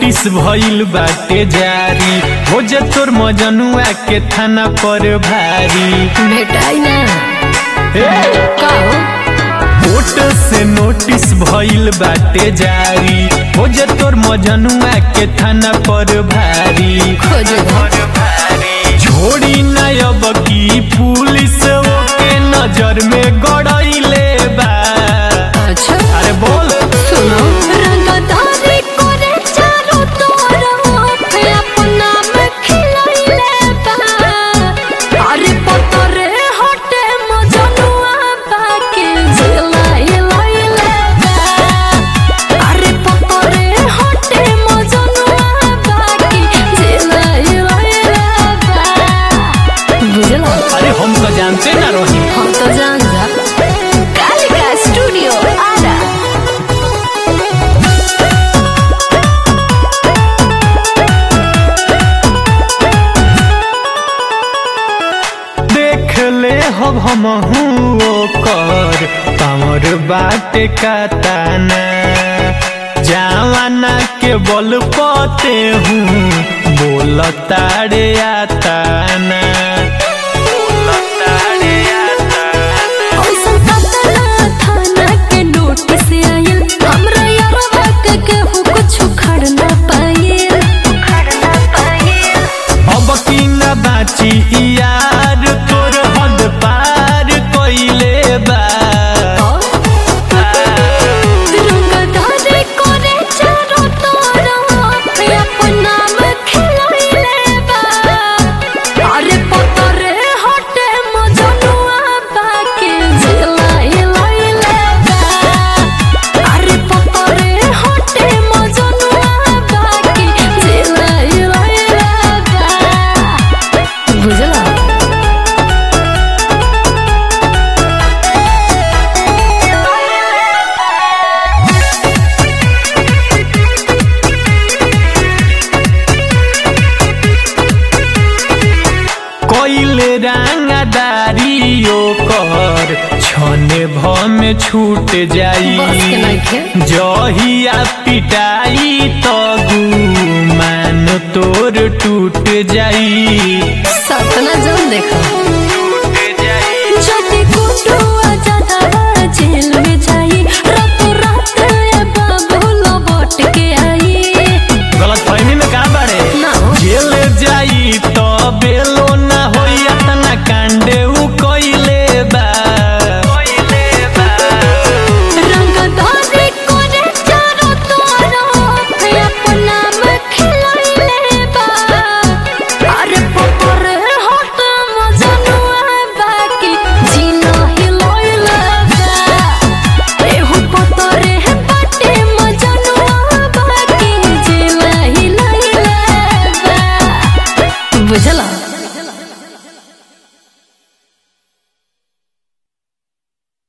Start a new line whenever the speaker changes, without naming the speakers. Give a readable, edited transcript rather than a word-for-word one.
Notice भइल बाटे जारी, हो जे तोर मजनुआ के थाना पर भारी।
भेटाई ना का हो?
कोर्ट से नोटिस भइल बाटे जारी, हो जे तोर मजनुआ के थाना पर भारी।
खोज
छोड़ी ना अब की पुलिस ओके नजर में गड़ैले बा।
अच्छा
अरे बोल
सुनो, रंगदारी करे चारो तोर पे अपना में खिलाइले बा। अरे पतरे हटे मजनुआ बाके जिलाइले बा। अरे पतरे हटे मजनुआ बाके जिलाइले बा। बुझला?
अरे हम तो जानते ना रही।
हम तो जान जा। कालिका स्टूडियो आरा।
देख ले हब हमहू ओकर कमर बाटे का ताना, जवाना के बल पते हूँ बोलतारे आताना।
ओइसन पता थाना के नोटिस आइल, हमरा यारवा के केहू कुछ उखाड़ ना पाइल।
अब की न बाची यार, तोर हद पार कइले बा।
रंगदारी करे चारो तोर पे अपना में खिलाइले बा। अरे पतरे हटे मजनुआ बाके जिलाइले बा। अरे पतरे हटे मजनुआ बाके जिलाइले बा। बुझला?
कइले रंगदारी ओकर छने भ में छूट
बस के
जाई।
नइखे।
जहिया पिटाई तो गुमान तोर टूट जाई।
सपना जौन देखो